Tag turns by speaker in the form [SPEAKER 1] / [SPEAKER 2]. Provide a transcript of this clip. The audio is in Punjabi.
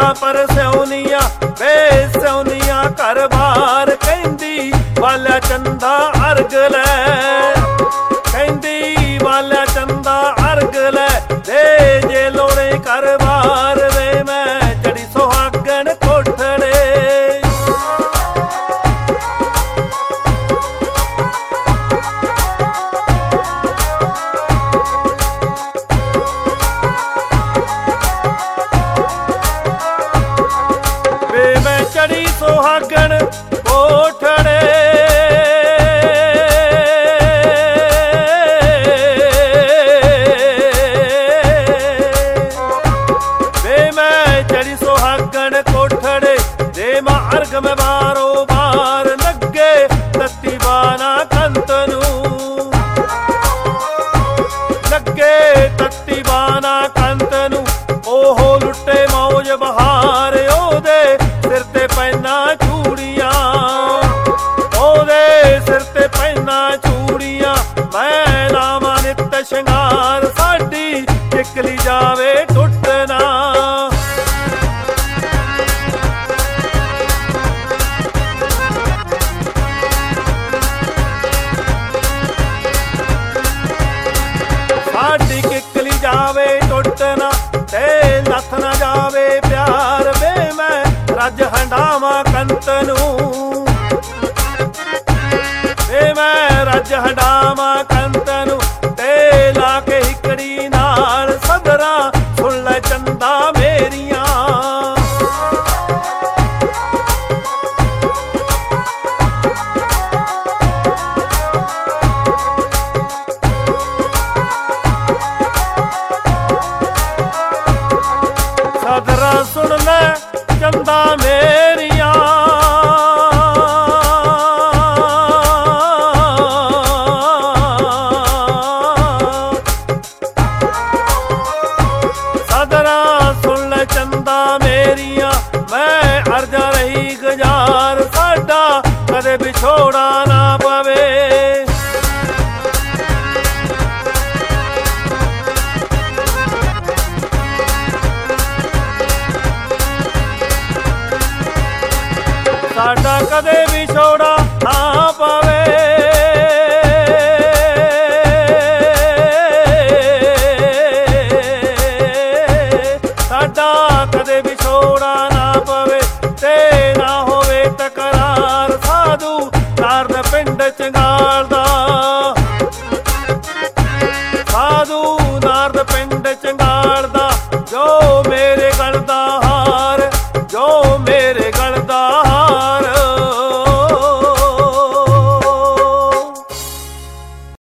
[SPEAKER 1] ਪਰਸਿਉਨੀਆਂ ਵੇ ਸਿਉਨੀਆਂ ਘਰ ਬਾਰ ਕਹਿੰਦੀ ਵਾਲਿਆ ਚੰਦਾ ਅਰਗ ਲੈ, ਕਹਿੰਦੀ ਵਾਲਿਆ ਚੰਦਾ ਅਰਗ ਲੈ ਦੇ ਜੇ ਲੋੜੇ ਘਰ ਬਾਰ ਵੇ ਮੈਂ ਚੜੀ ਸੁਹਾਗਣ ਕੋਠੜੇ। ਵੇ ਮੈਂ ਚੜੀ ਸੁਹਾਗਣ ਕੋਠੜੇ ਕੋਠੜੇ ਦੇ ਮਾਂ ਅਰਗ ਮੈਂ ਬਾਰੋ ਬਾਰ ਲੱਗੇ ਤੱਤੀ ਬਾਨਾ ਕੰਤ ਨੂੰ, ਲੱਗੇ ਤੱਤੀ ਬਾਨਾ ਕੰਤ ਨੂੰ ਉਹ ਲੁੱਟੇ ਮੌਜ ਬਹਾਰ ਉਹਦੇ ਸਿਰ ਤੇ ਪੈਨਾ ਚੂੜੀਆਂ, ਉਹਦੇ ਸਿਰ ਤੇ ਪੈਨਾ ਚੂੜੀਆਂ ਮੈਂ ਲਾਵਾਂ ਨਿੱਤ ਸ਼ਿੰਗਾਰ ਸਾਡੀ ਕਿੱਕਲੀ ਜਾਵੇ ਟੁੱਟਣਾ। ਸਾਡੀ ਕਿੱਕਲੀ ਜਾਵੇ ਟੁੱਟਣਾ ਤੇ ਲੱਥ ਨਾ ਜਾਵੇ ਪਿਆਰ ਵੇ ਮੈਂ ਰੱਜ ਹੰਡਾਵਾਂ ਕੰਤ ਨੂੰ, ਵੇ ਮੈਂ ਰੱਜ ਹੰਡਾਵਾਂ ਕੰਤ ਨੂੰ ਤੇ ਲਾ ਕੇ ਹਿਕੜੀ ਨਾਲ ਸਦਰਾਂ ਸੁਣ ਲੈ ਚੰਦਾ ਮੇਰੀਆਂ। ਸਦਰਾਂ ਸੁਣ ਲੈ ਚੰਦਾ ਮੇਰੀਆਂ, ਸਦਰਾਂ ਸੁਣ ਲੈ ਚੰਦਾ ਮੇਰੀਆਂ ਮੈਂ ਅਰਜ਼ਾ ਰਹੀ ਗੁਜ਼ਾਰ ਸਾਡਾ ਕਦੇ ਵਿਛੋੜਾ ਨਾ ਪਵੇ। ਸਾਡਾ ਕਦੇ ਵਿਛੋੜਾ ਨਾ ਪਵੇ, ਸਾਡਾ ਕਦੇ ਵਿਛੋੜਾ ਨਾ ਪਵੇ ਤੇ ਨਾ ਹੋਵੇ ਤਕਰਾਰ ਸਾਧੂ ਨਾਰਦ ਪਿੰਡ ਚੰਗਾਲ ਦਾ